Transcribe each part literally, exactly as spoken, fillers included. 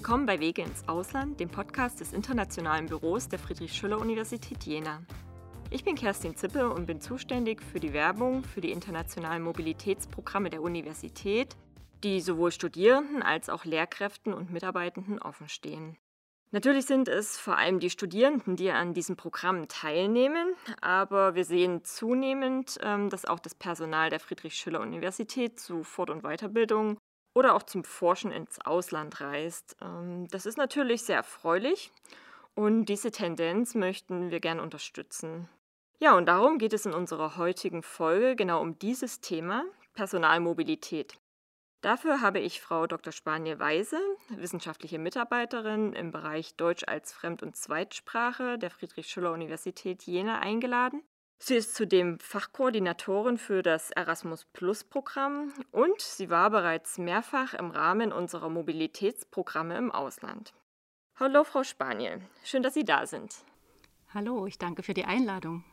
Willkommen bei Wege ins Ausland, dem Podcast des Internationalen Büros der Friedrich-Schiller-Universität Jena. Ich bin Kerstin Zippe und bin zuständig für die Werbung für die internationalen Mobilitätsprogramme der Universität, die sowohl Studierenden als auch Lehrkräften und Mitarbeitenden offenstehen. Natürlich sind es vor allem die Studierenden, die an diesen Programmen teilnehmen, aber wir sehen zunehmend, dass auch das Personal der Friedrich-Schiller-Universität zu Fort- und Weiterbildung oder auch zum Forschen ins Ausland reist. Das ist natürlich sehr erfreulich und diese Tendenz möchten wir gern unterstützen. Ja, und darum geht es in unserer heutigen Folge genau um dieses Thema, Personalmobilität. Dafür habe ich Frau Doktor Spaniel Weise, wissenschaftliche Mitarbeiterin im Bereich Deutsch als Fremd- und Zweitsprache der Friedrich-Schiller-Universität Jena eingeladen. Sie ist zudem Fachkoordinatorin für das Erasmus-Plus-Programm und sie war bereits mehrfach im Rahmen unserer Mobilitätsprogramme im Ausland. Hallo Frau Spaniel, schön, dass Sie da sind. Hallo, ich danke für die Einladung.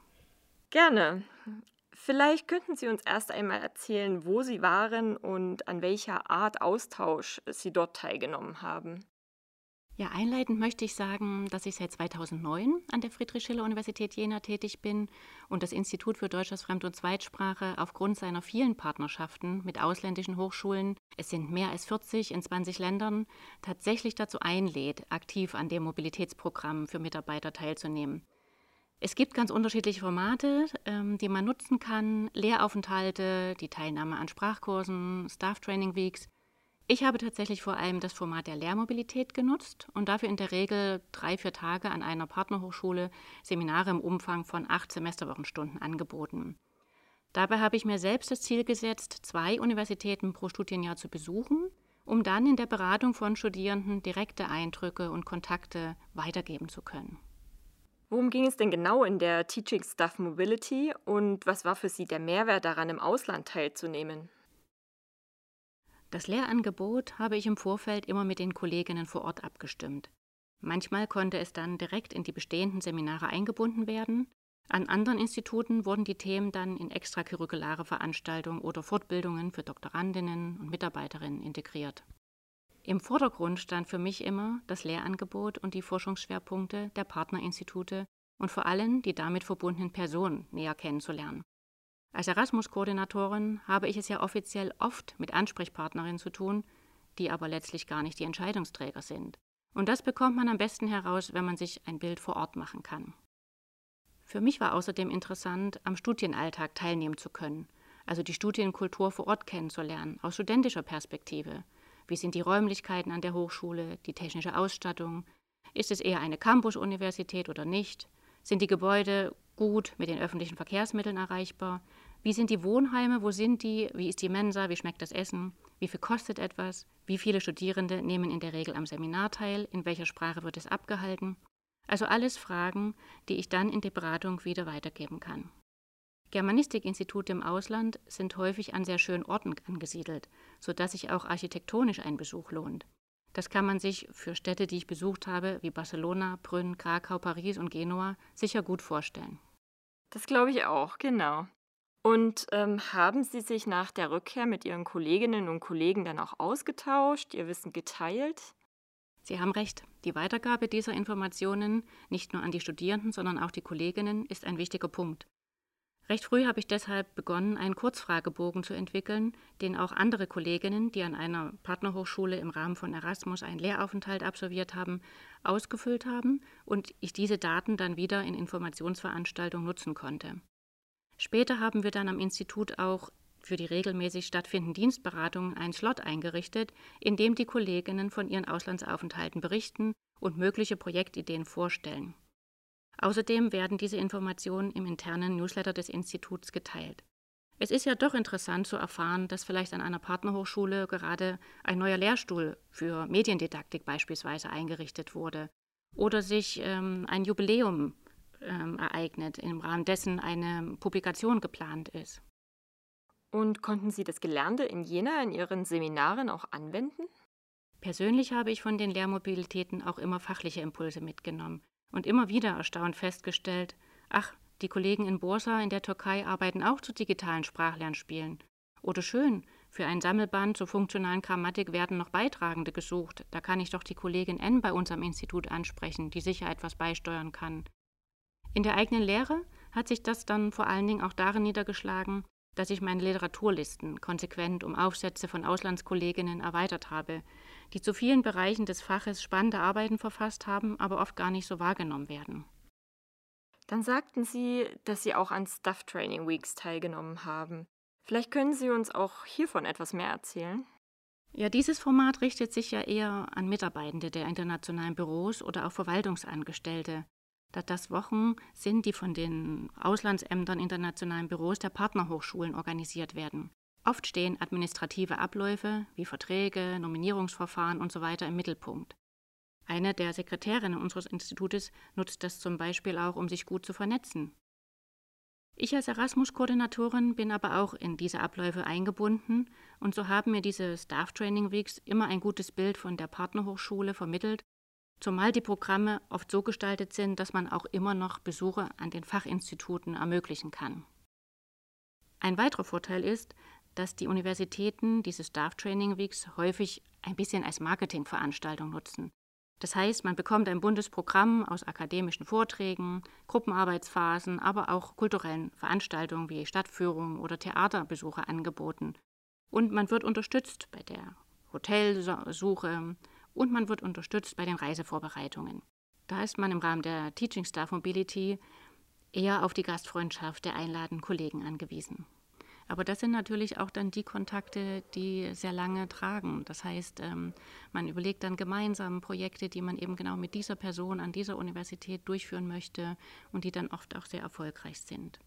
Gerne. Vielleicht könnten Sie uns erst einmal erzählen, wo Sie waren und an welcher Art Austausch Sie dort teilgenommen haben. Ja, einleitend möchte ich sagen, dass ich seit zweitausendneun an der Friedrich-Schiller-Universität Jena tätig bin und das Institut für Deutsch als Fremd- und Zweitsprache aufgrund seiner vielen Partnerschaften mit ausländischen Hochschulen, es sind mehr als vierzig in zwanzig Ländern, tatsächlich dazu einlädt, aktiv an dem Mobilitätsprogramm für Mitarbeiter teilzunehmen. Es gibt ganz unterschiedliche Formate, ähm, die man nutzen kann, Lehraufenthalte, die Teilnahme an Sprachkursen, Staff-Training-Weeks. Ich habe tatsächlich vor allem das Format der Lehrmobilität genutzt und dafür in der Regel drei, vier Tage an einer Partnerhochschule Seminare im Umfang von acht Semesterwochenstunden angeboten. Dabei habe ich mir selbst das Ziel gesetzt, zwei Universitäten pro Studienjahr zu besuchen, um dann in der Beratung von Studierenden direkte Eindrücke und Kontakte weitergeben zu können. Worum ging es denn genau in der Teaching Staff Mobility und was war für Sie der Mehrwert daran, im Ausland teilzunehmen? Das Lehrangebot habe ich im Vorfeld immer mit den Kolleginnen vor Ort abgestimmt. Manchmal konnte es dann direkt in die bestehenden Seminare eingebunden werden. An anderen Instituten wurden die Themen dann in extracurriculare Veranstaltungen oder Fortbildungen für Doktorandinnen und Mitarbeiterinnen integriert. Im Vordergrund stand für mich immer das Lehrangebot und die Forschungsschwerpunkte der Partnerinstitute und vor allem die damit verbundenen Personen näher kennenzulernen. Als Erasmus-Koordinatorin habe ich es ja offiziell oft mit Ansprechpartnerinnen zu tun, die aber letztlich gar nicht die Entscheidungsträger sind. Und das bekommt man am besten heraus, wenn man sich ein Bild vor Ort machen kann. Für mich war außerdem interessant, am Studienalltag teilnehmen zu können, also die Studienkultur vor Ort kennenzulernen, aus studentischer Perspektive. Wie sind die Räumlichkeiten an der Hochschule, die technische Ausstattung? Ist es eher eine Campus-Universität oder nicht? Sind die Gebäude gut mit den öffentlichen Verkehrsmitteln erreichbar? Wie sind die Wohnheime? Wo sind die? Wie ist die Mensa? Wie schmeckt das Essen? Wie viel kostet etwas? Wie viele Studierende nehmen in der Regel am Seminar teil? In welcher Sprache wird es abgehalten? Also alles Fragen, die ich dann in der Beratung wieder weitergeben kann. Germanistikinstitute im Ausland sind häufig an sehr schönen Orten angesiedelt, sodass sich auch architektonisch ein Besuch lohnt. Das kann man sich für Städte, die ich besucht habe, wie Barcelona, Brünn, Krakau, Paris und Genua, sicher gut vorstellen. Das glaube ich auch, genau. Und ähm, haben Sie sich nach der Rückkehr mit Ihren Kolleginnen und Kollegen dann auch ausgetauscht, Ihr Wissen geteilt? Sie haben recht, die Weitergabe dieser Informationen, nicht nur an die Studierenden, sondern auch die Kolleginnen, ist ein wichtiger Punkt. Recht früh habe ich deshalb begonnen, einen Kurzfragebogen zu entwickeln, den auch andere Kolleginnen, die an einer Partnerhochschule im Rahmen von Erasmus einen Lehraufenthalt absolviert haben, ausgefüllt haben und ich diese Daten dann wieder in Informationsveranstaltungen nutzen konnte. Später haben wir dann am Institut auch für die regelmäßig stattfindenden Dienstberatungen einen Slot eingerichtet, in dem die Kolleginnen von ihren Auslandsaufenthalten berichten und mögliche Projektideen vorstellen. Außerdem werden diese Informationen im internen Newsletter des Instituts geteilt. Es ist ja doch interessant zu erfahren, dass vielleicht an einer Partnerhochschule gerade ein neuer Lehrstuhl für Mediendidaktik beispielsweise eingerichtet wurde oder sich ähm, ein Jubiläum ähm, ereignet, im Rahmen dessen eine Publikation geplant ist. Und konnten Sie das Gelernte in Jena in Ihren Seminaren auch anwenden? Persönlich habe ich von den Lehrmobilitäten auch immer fachliche Impulse mitgenommen und immer wieder erstaunt festgestellt, ach, die Kollegen in Bursa in der Türkei arbeiten auch zu digitalen Sprachlernspielen. Oder schön, Für ein Sammelband zur funktionalen Grammatik werden noch Beitragende gesucht. Da kann ich doch die Kollegin N bei uns am Institut ansprechen, die sicher etwas beisteuern kann. In der eigenen Lehre hat sich das dann vor allen Dingen auch darin niedergeschlagen, dass ich meine Literaturlisten konsequent um Aufsätze von Auslandskolleginnen erweitert habe, die zu vielen Bereichen des Faches spannende Arbeiten verfasst haben, aber oft gar nicht so wahrgenommen werden. Dann sagten Sie, dass Sie auch an Staff Training Weeks teilgenommen haben. Vielleicht können Sie uns auch hiervon etwas mehr erzählen? Ja, dieses Format richtet sich ja eher an Mitarbeitende der internationalen Büros oder auch Verwaltungsangestellte, da das Wochen sind, die von den Auslandsämtern internationalen Büros der Partnerhochschulen organisiert werden. Oft stehen administrative Abläufe wie Verträge, Nominierungsverfahren und so weiter im Mittelpunkt. Eine der Sekretärinnen unseres Institutes nutzt das zum Beispiel auch, um sich gut zu vernetzen. Ich als Erasmus-Koordinatorin bin aber auch in diese Abläufe eingebunden und so haben mir diese Staff Training Weeks immer ein gutes Bild von der Partnerhochschule vermittelt, zumal die Programme oft so gestaltet sind, dass man auch immer noch Besuche an den Fachinstituten ermöglichen kann. Ein weiterer Vorteil ist, dass die Universitäten diese Staff Training Weeks häufig ein bisschen als Marketingveranstaltung nutzen. Das heißt, man bekommt ein buntes Programm aus akademischen Vorträgen, Gruppenarbeitsphasen, aber auch kulturellen Veranstaltungen wie Stadtführungen oder Theaterbesuche angeboten. Und man wird unterstützt bei der Hotelsuche und man wird unterstützt bei den Reisevorbereitungen. Da ist man im Rahmen der Teaching Staff Mobility eher auf die Gastfreundschaft der einladenden Kollegen angewiesen. Aber das sind natürlich auch dann die Kontakte, die sehr lange tragen. Das heißt, man überlegt dann gemeinsam Projekte, die man eben genau mit dieser Person an dieser Universität durchführen möchte und die dann oft auch sehr erfolgreich sind.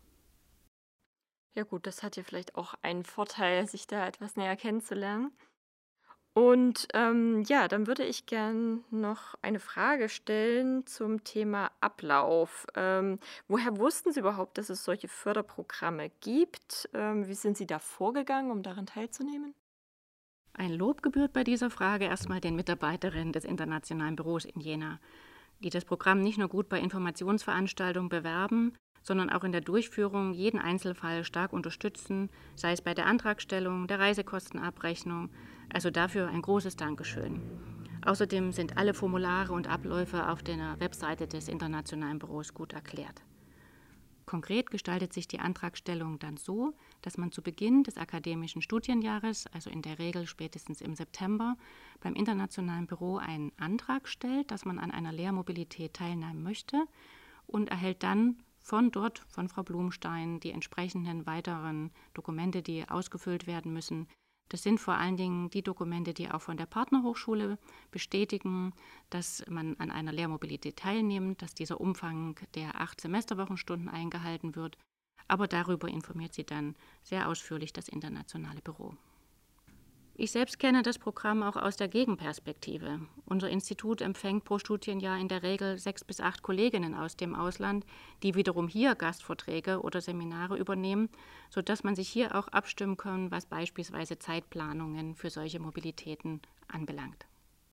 Ja gut, das hat ja vielleicht auch einen Vorteil, sich da etwas näher kennenzulernen. Und ähm, ja, dann würde ich gern noch eine Frage stellen zum Thema Ablauf. Ähm, woher wussten Sie überhaupt, dass es solche Förderprogramme gibt? Ähm, wie sind Sie da vorgegangen, um daran teilzunehmen? Ein Lob gebührt bei dieser Frage erstmal den Mitarbeiterinnen des Internationalen Büros in Jena, die das Programm nicht nur gut bei Informationsveranstaltungen bewerben, sondern auch in der Durchführung jeden Einzelfall stark unterstützen, sei es bei der Antragstellung, der Reisekostenabrechnung. Also dafür ein großes Dankeschön. Außerdem sind alle Formulare und Abläufe auf der Webseite des Internationalen Büros gut erklärt. Konkret gestaltet sich die Antragstellung dann so, dass man zu Beginn des akademischen Studienjahres, also in der Regel spätestens im September, beim Internationalen Büro einen Antrag stellt, dass man an einer Lehrmobilität teilnehmen möchte und erhält dann von dort, von Frau Blumstein, die entsprechenden weiteren Dokumente, die ausgefüllt werden müssen. Das sind vor allen Dingen die Dokumente, die auch von der Partnerhochschule bestätigen, dass man an einer Lehrmobilität teilnimmt, dass dieser Umfang der acht Semesterwochenstunden eingehalten wird. Aber darüber informiert sie dann sehr ausführlich das Internationale Büro. Ich selbst kenne das Programm auch aus der Gegenperspektive. Unser Institut empfängt pro Studienjahr in der Regel sechs bis acht Kolleginnen aus dem Ausland, die wiederum hier Gastvorträge oder Seminare übernehmen, sodass man sich hier auch abstimmen kann, was beispielsweise Zeitplanungen für solche Mobilitäten anbelangt.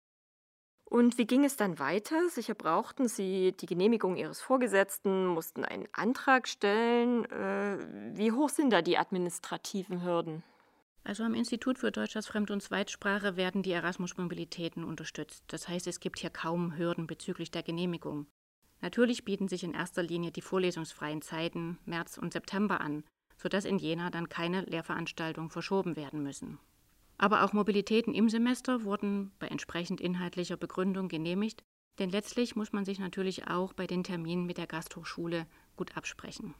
Und wie ging es dann weiter? Sicher brauchten Sie die Genehmigung Ihres Vorgesetzten, mussten einen Antrag stellen. Äh, wie hoch sind da die administrativen Hürden? Also am Institut für Deutsch als Fremd- und Zweitsprache werden die Erasmus-Mobilitäten unterstützt. Das heißt, es gibt hier kaum Hürden bezüglich der Genehmigung. Natürlich bieten sich in erster Linie die vorlesungsfreien Zeiten März und September an, sodass in Jena dann keine Lehrveranstaltungen verschoben werden müssen. Aber auch Mobilitäten im Semester wurden bei entsprechend inhaltlicher Begründung genehmigt, denn letztlich muss man sich natürlich auch bei den Terminen mit der Gasthochschule gut absprechen.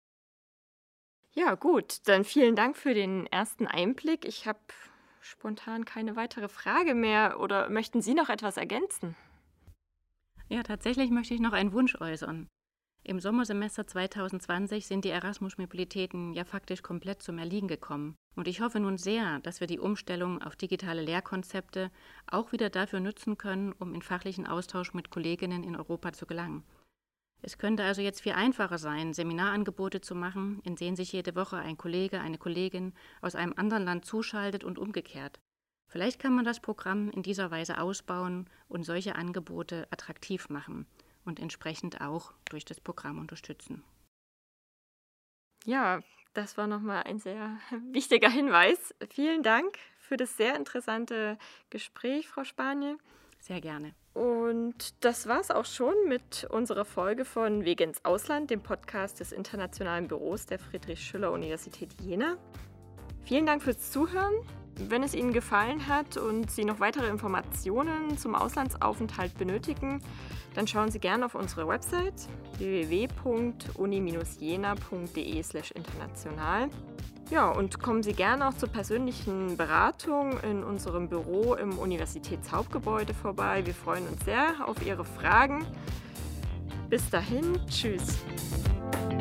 Ja, gut, dann vielen Dank für den ersten Einblick. Ich habe spontan keine weitere Frage mehr. Oder möchten Sie noch etwas ergänzen? Ja, tatsächlich möchte ich noch einen Wunsch äußern. Im Sommersemester zwanzig zwanzig sind die Erasmus-Mobilitäten ja faktisch komplett zum Erliegen gekommen. Und ich hoffe nun sehr, dass wir die Umstellung auf digitale Lehrkonzepte auch wieder dafür nutzen können, um in fachlichen Austausch mit Kolleginnen in Europa zu gelangen. Es könnte also jetzt viel einfacher sein, Seminarangebote zu machen, in denen sich jede Woche ein Kollege, eine Kollegin aus einem anderen Land zuschaltet und umgekehrt. Vielleicht kann man das Programm in dieser Weise ausbauen und solche Angebote attraktiv machen und entsprechend auch durch das Programm unterstützen. Ja, Das war nochmal ein sehr wichtiger Hinweis. Vielen Dank für das sehr interessante Gespräch, Frau Spaniel. Sehr gerne. Und das war's auch schon mit unserer Folge von Wege ins Ausland, dem Podcast des Internationalen Büros der Friedrich-Schiller-Universität Jena. Vielen Dank fürs Zuhören. Wenn es Ihnen gefallen hat und Sie noch weitere Informationen zum Auslandsaufenthalt benötigen, dann schauen Sie gerne auf unsere Website w w w punkt uni Bindestrich jena punkt d e slash international. Ja, und kommen Sie gerne auch zur persönlichen Beratung in unserem Büro im Universitätshauptgebäude vorbei. Wir freuen uns sehr auf Ihre Fragen. Bis dahin, tschüss.